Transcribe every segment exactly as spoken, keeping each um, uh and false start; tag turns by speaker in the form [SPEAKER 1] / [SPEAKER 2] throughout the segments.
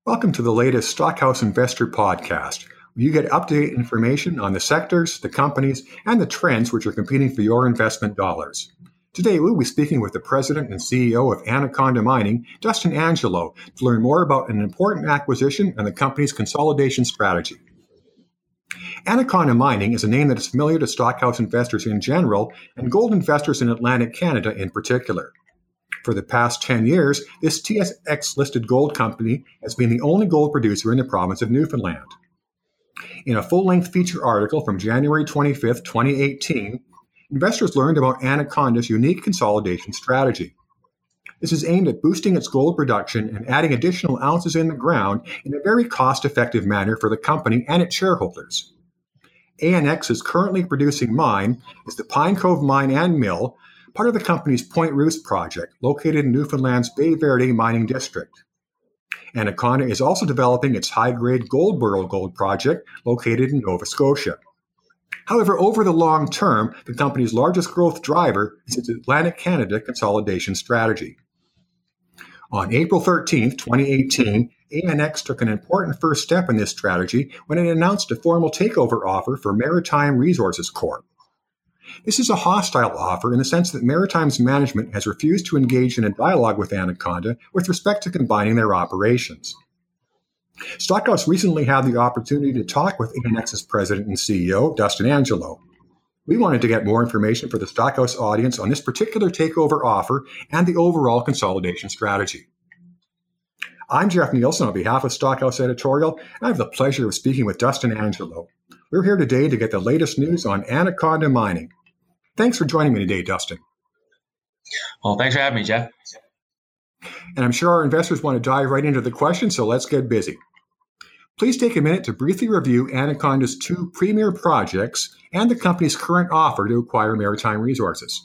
[SPEAKER 1] Welcome to the latest Stockhouse Investor Podcast, where you get up-to-date information on the sectors, the companies, and the trends which are competing for your investment dollars. Today, we'll be speaking with the President and C E O of Anaconda Mining, Dustin Angelo, to learn more about an important acquisition and the company's consolidation strategy. Anaconda Mining is a name that is familiar to Stockhouse investors in general and gold investors in Atlantic Canada in particular. For the past ten years, this T S X-listed gold company has been the only gold producer in the province of Newfoundland. In a full-length feature article from January twenty-fifth, twenty eighteen, investors learned about Anaconda's unique consolidation strategy. This is aimed at boosting its gold production and adding additional ounces in the ground in a very cost-effective manner for the company and its shareholders. A N X's currently producing mine is the Pine Cove Mine and Mill, part of the company's Point Roost project, located in Newfoundland's Bay Verde mining district. Anaconda is also developing its high-grade Goldboro gold project, located in Nova Scotia. However, over the long term, the company's largest growth driver is its Atlantic Canada consolidation strategy. On April thirteenth, twenty eighteen, A N X took an important first step in this strategy when it announced a formal takeover offer for Maritime Resources Corp. This is a hostile offer in the sense that Maritime's management has refused to engage in a dialogue with Anaconda with respect to combining their operations. Stockhouse recently had the opportunity to talk with A N X's president and C E O, Dustin Angelo. We wanted to get more information for the Stockhouse audience on this particular takeover offer and the overall consolidation strategy. I'm Jeff Nielsen on behalf of Stockhouse Editorial, and I have the pleasure of speaking with Dustin Angelo. We're here today to get the latest news on Anaconda Mining. Thanks for joining me today, Dustin.
[SPEAKER 2] Well, thanks for having me, Jeff.
[SPEAKER 1] And I'm sure our investors want to dive right into the questions, so let's get busy. Please take a minute to briefly review Anaconda's two premier projects and the company's current offer to acquire Maritime Resources.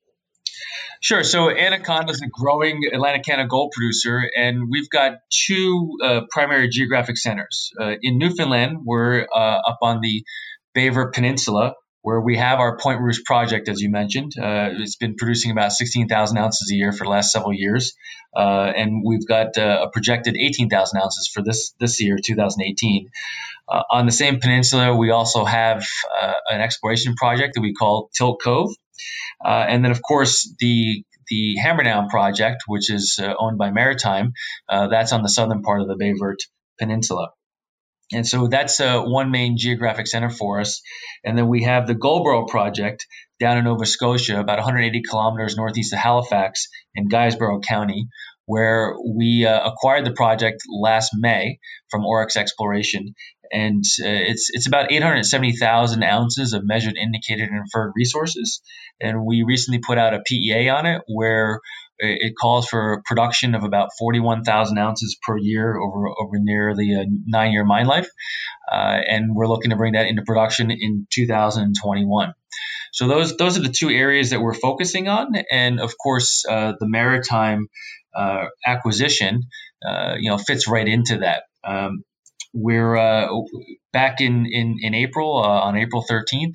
[SPEAKER 2] Sure. So Anaconda is a growing Atlantic Canada gold producer, and we've got two uh, primary geographic centers. Uh, in Newfoundland, we're uh, up on the Bay Verte Peninsula, where we have our Point Roost project, as you mentioned. Uh, it's been producing about sixteen thousand ounces a year for the last several years, uh, and we've got uh, a projected eighteen thousand ounces for this this year, two thousand eighteen. Uh, on the same peninsula, we also have uh, an exploration project that we call Tilt Cove. Uh, and then, of course, the the Hammerdown project, which is uh, owned by Maritime, uh, that's on the southern part of the Bay Verte Peninsula. And so that's uh, one main geographic center for us. And then we have the Goldboro project down in Nova Scotia, about one hundred eighty kilometers northeast of Halifax in Guysborough County, where we uh, acquired the project last May from Oryx Exploration. And uh, it's it's about eight hundred seventy thousand ounces of measured, indicated, and inferred resources. And we recently put out a P E A on it where it calls for production of about forty-one thousand ounces per year over over nearly a nine-year mine life. Uh, and we're looking to bring that into production in two thousand twenty-one. So those those are the two areas that we're focusing on. And of course, uh, the Maritime uh, acquisition, uh, you know, fits right into that. Um, We're uh, back in, in, in April, uh, on April thirteenth,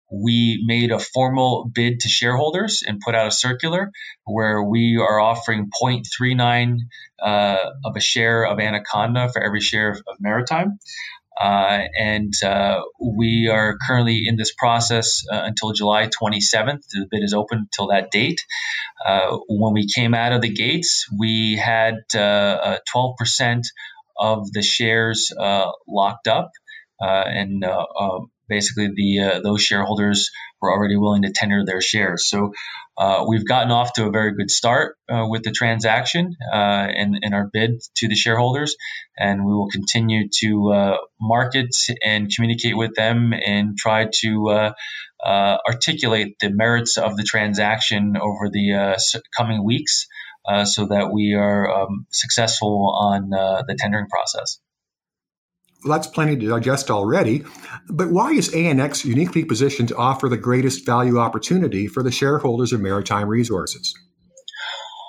[SPEAKER 2] we made a formal bid to shareholders and put out a circular where we are offering zero point three nine uh, of a share of Anaconda for every share of, of Maritime. Uh, and uh, we are currently in this process uh, until July twenty-seventh. The bid is open until that date. Uh, when we came out of the gates, we had uh, twelve percent of the shares uh, locked up, uh, and uh, uh, basically the uh, those shareholders were already willing to tender their shares. So uh, we've gotten off to a very good start uh, with the transaction uh, and, and our bid to the shareholders, and we will continue to uh, market and communicate with them and try to uh, uh, articulate the merits of the transaction over the uh, coming weeks. Uh, so that we are um, successful on uh, the tendering process.
[SPEAKER 1] Well, that's plenty to digest already. But why is A N X uniquely positioned to offer the greatest value opportunity for the shareholders of Maritime Resources?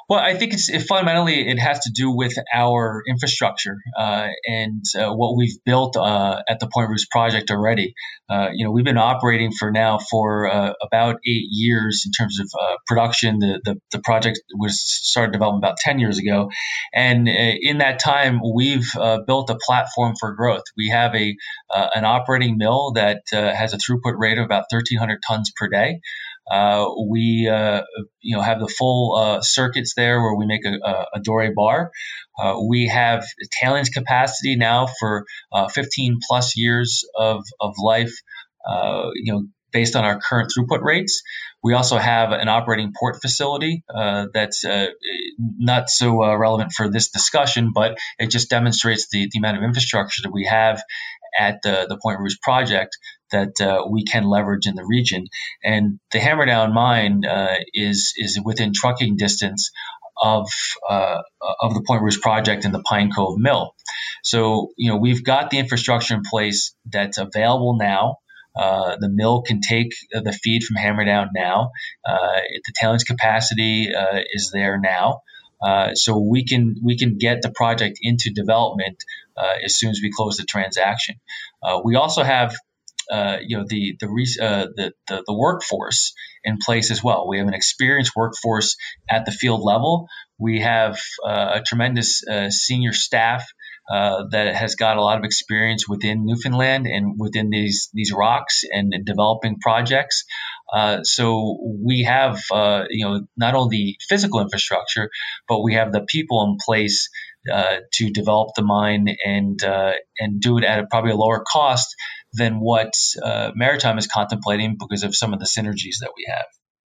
[SPEAKER 2] Well, I think it's it, fundamentally it has to do with our infrastructure uh, and uh, what we've built uh, at the Point Rouge project already. Uh, you know, we've been operating for now for uh, about eight years in terms of uh, production. The, the the project was started development about ten years ago, and uh, in that time we've uh, built a platform for growth. We have a uh, an operating mill that uh, has a throughput rate of about thirteen hundred tons per day. Uh, we, uh, you know, have the full uh, circuits there where we make a, a, a doré bar. Uh, we have tailings capacity now for uh, fifteen plus years of of life. Uh, you know, based on our current throughput rates. We also have an operating port facility uh, that's uh, not so uh, relevant for this discussion, but it just demonstrates the, the amount of infrastructure that we have at the, the Point Rouge project that uh, we can leverage in the region. And the Hammerdown mine uh, is is within trucking distance of uh, of the Point Rouge project and the Pine Cove mill. So, you know, we've got the infrastructure in place that's available now. Uh, the mill can take the feed from Hammerdown now. Uh, the tailings capacity uh, is there now. Uh, so we can we can get the project into development uh, as soon as we close the transaction. Uh, we also have uh, you know the the, uh, the the the workforce in place as well. We have an experienced workforce at the field level. We have uh, a tremendous uh, senior staff uh, that has got a lot of experience within Newfoundland and within these these rocks and, and developing projects. Uh, so we have, uh, you know, not only physical infrastructure, but we have the people in place uh, to develop the mine and uh, and do it at a, probably a lower cost than what uh, Maritime is contemplating because of some of the synergies that we have.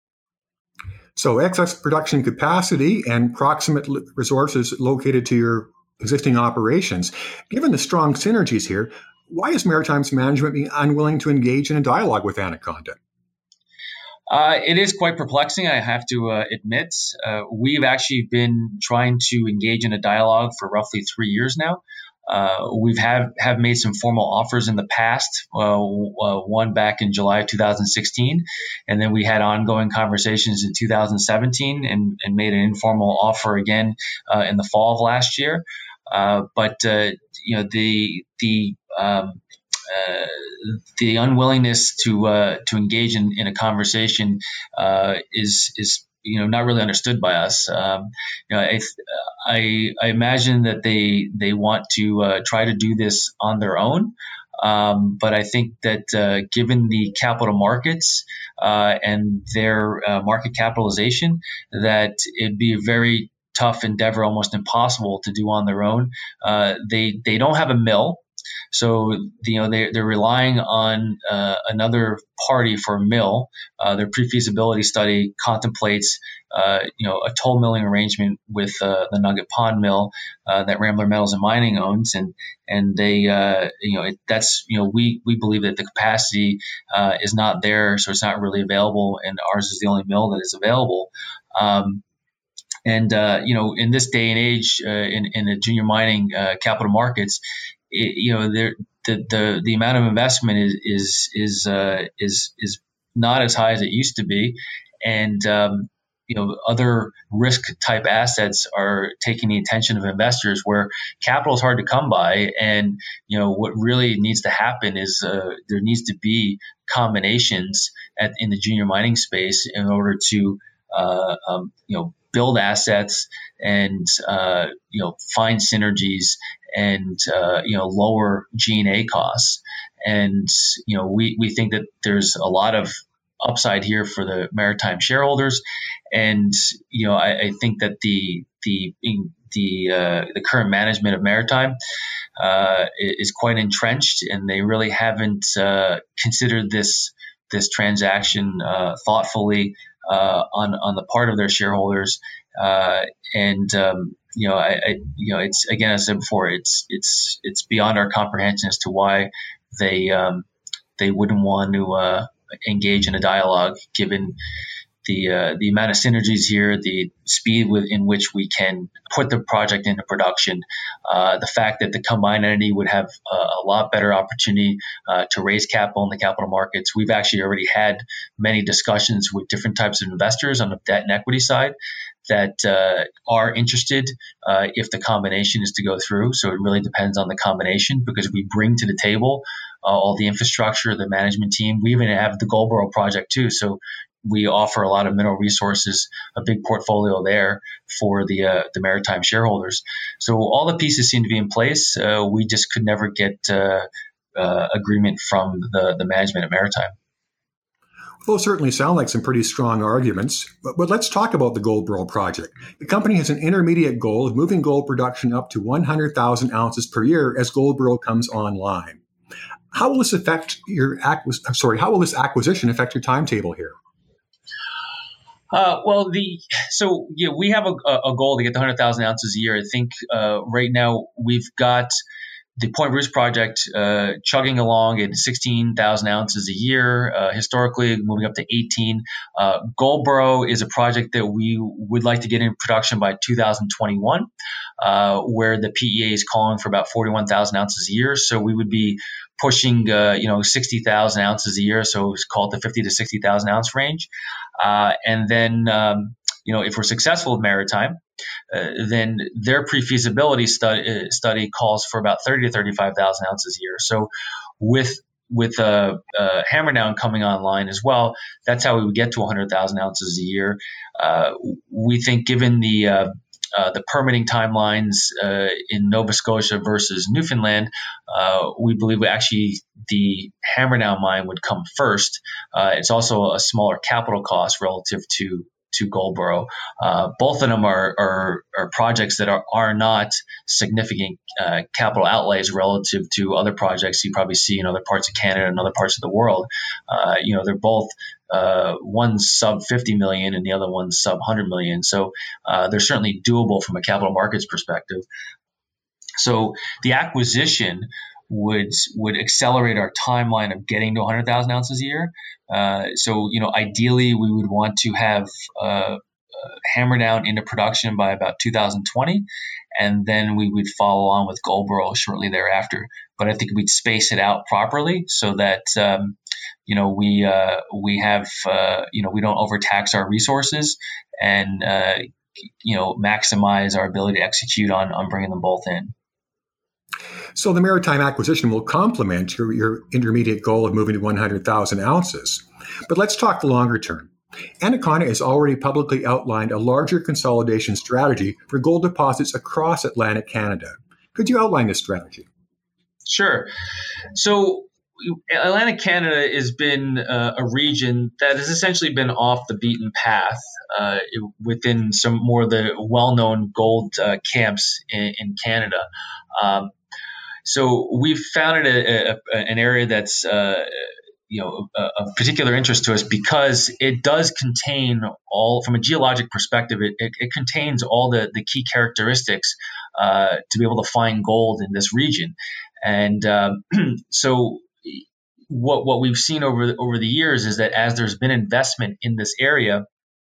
[SPEAKER 1] So excess production capacity and proximate resources located to your existing operations. Given the strong synergies here, why is Maritime's management being unwilling to engage in a dialogue with Anaconda?
[SPEAKER 2] Uh, it is quite perplexing, I have to uh, admit. Uh, we've actually been trying to engage in a dialogue for roughly three years now. Uh, we've have, have made some formal offers in the past, uh, uh, one back in July of two thousand sixteen, and then we had ongoing conversations in two thousand seventeen and, and made an informal offer again uh, in the fall of last year. Uh, but, uh, you know, the the um, uh, the unwillingness to uh, to engage in, in a conversation uh, is is you know not really understood by us. Um, you know, I, I I imagine that they they want to uh, try to do this on their own. Um, but I think that uh, given the capital markets uh, and their uh, market capitalization, that it'd be a very tough endeavor, almost impossible to do on their own. Uh, they they don't have a mill. So, you know, they, they're relying on uh, another party for a mill. Uh, their pre-feasibility study contemplates, uh, you know, a toll milling arrangement with uh, the Nugget Pond mill uh, that Rambler Metals and Mining owns, and and they, uh, you know, it, that's, you know, we we believe that the capacity uh, is not there, so it's not really available, and ours is the only mill that is available. Um, and uh, you know, in this day and age, uh, in in the junior mining uh, capital markets, It, you know, the, the the amount of investment is is is uh, is is not as high as it used to be, and um, you know, other risk type assets are taking the attention of investors, where capital is hard to come by. And you know, what really needs to happen is uh, there needs to be combinations at in the junior mining space in order to uh, um, you know build assets and uh, you know find synergies and uh, you know lower G and A costs. And you know we we think that there's a lot of upside here for the Maritime shareholders. And you know I, I think that the the the uh, the current management of Maritime uh, is quite entrenched, and they really haven't uh, considered this this transaction uh, thoughtfully uh, on on the part of their shareholders. Uh, and um, you know, I, I, you know, it's again, as I said before, it's it's it's beyond our comprehension as to why they um, they wouldn't want to uh, engage in a dialogue, given the uh, the amount of synergies here, the speed with in which we can put the project into production, uh, the fact that the combined entity would have a, a lot better opportunity uh, to raise capital in the capital markets. We've actually already had many discussions with different types of investors on the debt and equity side that uh, are interested uh, if the combination is to go through. So it really depends on the combination, because we bring to the table uh, all the infrastructure, the management team. We even have the Goldboro project too. So we offer a lot of mineral resources, a big portfolio there for the uh, the maritime shareholders. So all the pieces seem to be in place. Uh, we just could never get uh, uh, agreement from the, the management at Maritime.
[SPEAKER 1] Those certainly sound like some pretty strong arguments, but, but let's talk about the Goldboro project. The company has an intermediate goal of moving gold production up to one hundred thousand ounces per year as Goldboro comes online. How will this affect your acquis- I'm sorry, how will this acquisition affect your timetable here?
[SPEAKER 2] Uh, well, the so yeah, we have a, a goal to get to one hundred thousand ounces a year. I think uh, right now we've got the Point Bruce project uh, chugging along at sixteen thousand ounces a year, uh, historically moving up to eighteen. Uh, Goldboro is a project that we would like to get in production by two thousand twenty-one, uh, where the P E A is calling for about forty-one thousand ounces a year. So we would be pushing, uh, you know, sixty thousand ounces a year. So it's called the fifty to sixty thousand ounce range. Uh, and then, um, you know, if we're successful with Maritime, uh, then their pre-feasibility study, uh, study calls for about thirty to thirty-five thousand ounces a year. So with with uh, uh, Hammerdown coming online as well, that's how we would get to one hundred thousand ounces a year. Uh, we think given the uh, Uh, the permitting timelines uh, in Nova Scotia versus Newfoundland, uh, we believe actually the Hammerdown mine would come first. Uh, it's also a smaller capital cost relative to to Goldboro. Uh, both of them are, are, are projects that are, are not significant uh, capital outlays relative to other projects you probably see in other parts of Canada and other parts of the world. Uh, you know, they're both uh, one's sub fifty million and the other one's sub one hundred million. So uh, they're certainly doable from a capital markets perspective. So the acquisition would would accelerate our timeline of getting to one hundred thousand ounces a year. Uh, so, you know, ideally we would want to have uh, uh, Hammerdown into production by about two thousand twenty, and then we would follow on with Goldboro shortly thereafter. But I think we'd space it out properly so that um, you know we uh, we have uh, you know we don't overtax our resources and uh, you know maximize our ability to execute on on bringing them both in.
[SPEAKER 1] So the Maritime acquisition will complement your, your intermediate goal of moving to one hundred thousand ounces. But let's talk the longer term. Anaconda has already publicly outlined a larger consolidation strategy for gold deposits across Atlantic Canada. Could you outline this strategy?
[SPEAKER 2] Sure. So Atlantic Canada has been uh, a region that has essentially been off the beaten path uh, within some more of the well-known gold uh, camps in, in Canada. Um, So we've found it a, a, an area that's, uh, you know, of particular interest to us because it does contain all, from a geologic perspective, it, it, it contains all the, the key characteristics uh, to be able to find gold in this region. And um, so what what we've seen over the, over the years is that as there's been investment in this area,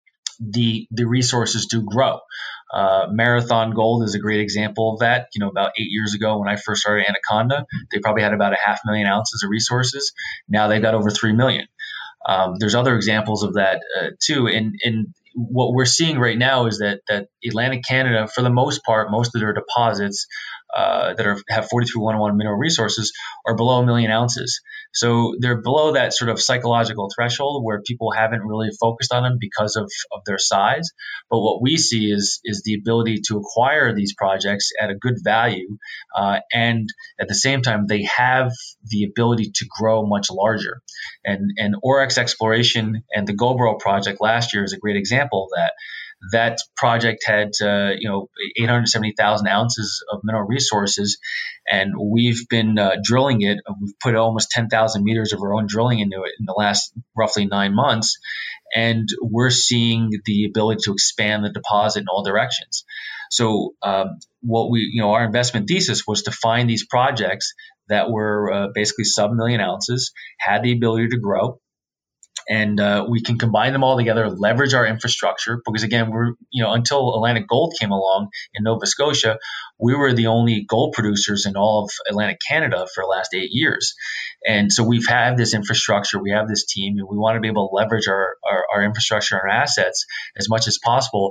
[SPEAKER 2] the the resources do grow. Uh, Marathon Gold is a great example of that. You know, about eight years ago when I first started Anaconda, they probably had about a half million ounces of resources. Now they've got over three million. Um, there's other examples of that uh, too. And, and what we're seeing right now is that that Atlantic Canada, for the most part, most of their deposits uh, that are have forty-three one oh one mineral resources are below a million ounces. So they're below that sort of psychological threshold where people haven't really focused on them because of, of their size. But what we see is is the ability to acquire these projects at a good value, uh, and at the same time they have the ability to grow much larger. And and Aurex Exploration and the Goldboro project last year is a great example of that. That project had uh, you know eight hundred seventy thousand ounces of mineral resources, and we've been uh, drilling it. We've put almost ten thousand meters of our own drilling into it in the last roughly nine months, and we're seeing the ability to expand the deposit in all directions. So um, what we you know our investment thesis was to find these projects that were uh, basically sub million ounces, had the ability to grow. And uh, we can combine them all together, leverage our infrastructure, because again, we're you know until Atlantic Gold came along in Nova Scotia, we were the only gold producers in all of Atlantic Canada for the last eight years. And so we've had this infrastructure, we have this team, and we want to be able to leverage our our, our infrastructure and our assets as much as possible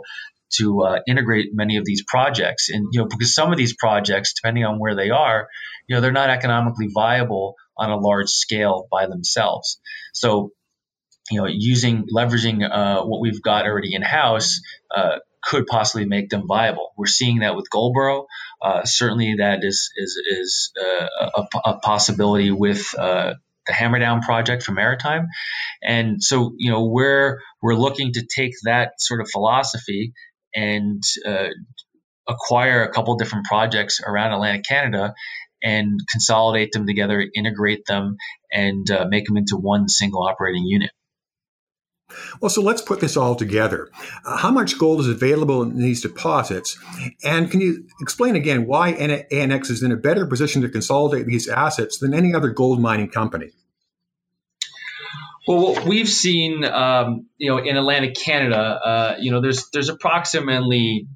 [SPEAKER 2] to uh, integrate many of these projects. And, you know, because some of these projects, depending on where they are, you know, they're not economically viable on a large scale by themselves. So, you know, using, leveraging uh, what we've got already in-house uh, could possibly make them viable. We're seeing that with Goldboro. Uh, certainly that is, is, is uh, a, a possibility with uh, the Hammerdown project for Maritime. And so, you know, we're, we're looking to take that sort of philosophy and uh, acquire a couple different projects around Atlantic Canada and consolidate them together, integrate them, and uh, make them into one single operating unit.
[SPEAKER 1] Well, so let's put this all together. Uh, how much gold is available in these deposits? And can you explain again why A N X is in a better position to consolidate these assets than any other gold mining company?
[SPEAKER 2] Well, what we've seen, um, you know, in Atlantic Canada, uh, you know, there's there's approximately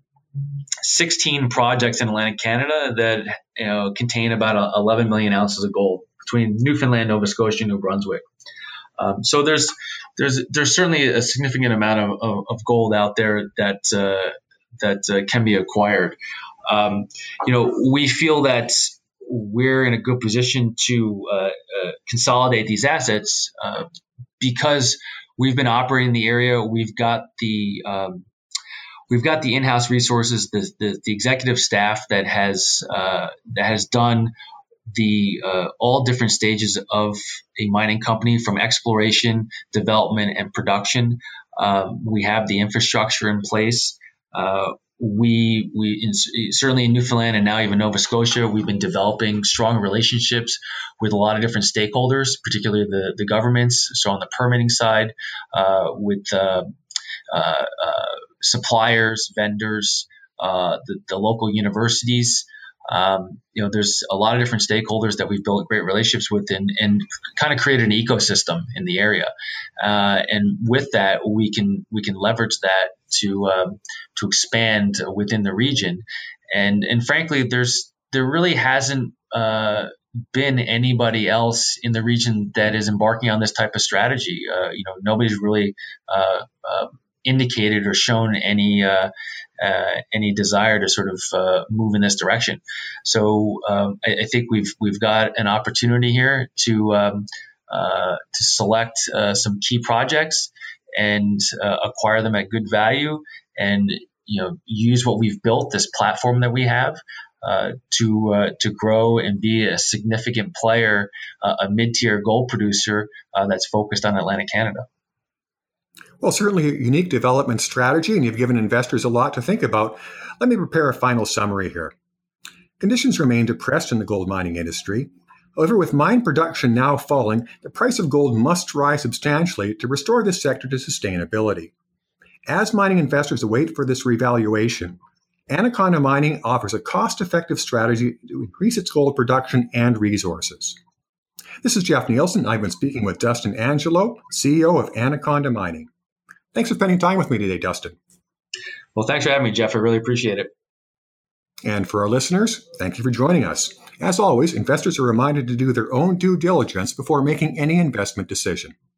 [SPEAKER 2] sixteen projects in Atlantic Canada that, you know, contain about eleven million ounces of gold between Newfoundland, Nova Scotia, and New Brunswick. Um, so there's there's there's certainly a significant amount of, of, of gold out there that uh, that uh, can be acquired. Um, you know, we feel that we're in a good position to uh, uh, consolidate these assets uh, because we've been operating in the area. We've got the um, we've got the in-house resources, the the, the executive staff that has uh, that has done the uh, all different stages of a mining company, from exploration, development, and production. Um, we have the infrastructure in place. Uh, we we in, certainly in Newfoundland and now even Nova Scotia, we've been developing strong relationships with a lot of different stakeholders, particularly the the governments. So on the permitting side, uh, with uh, uh, uh, suppliers, vendors, uh, the, the local universities. Um, you know, there's a lot of different stakeholders that we've built great relationships with, and, and kind of created an ecosystem in the area. Uh, and with that, we can we can leverage that to um, to expand within the region. And and frankly, there's there really hasn't uh, been anybody else in the region that is embarking on this type of strategy. Uh, you know, nobody's really uh, uh, indicated or shown any. Uh, Uh, any desire to sort of uh, move in this direction. So um, I, I think we've we've got an opportunity here to um, uh, to select uh, some key projects and uh, acquire them at good value, and you know use what we've built, this platform that we have, uh, to uh, to grow and be a significant player, uh, a mid-tier gold producer uh, that's focused on Atlantic Canada.
[SPEAKER 1] Well, certainly a unique development strategy, and you've given investors a lot to think about. Let me prepare a final summary here. Conditions remain depressed in the gold mining industry. However, with mine production now falling, the price of gold must rise substantially to restore this sector to sustainability. As mining investors await for this revaluation, Anaconda Mining offers a cost-effective strategy to increase its gold production and resources. This is Jeff Nielsen. I've been speaking with Dustin Angelo, C E O of Anaconda Mining. Thanks for spending time with me today, Dustin.
[SPEAKER 2] Well, thanks for having me, Jeff. I really appreciate it.
[SPEAKER 1] And for our listeners, thank you for joining us. As always, investors are reminded to do their own due diligence before making any investment decision.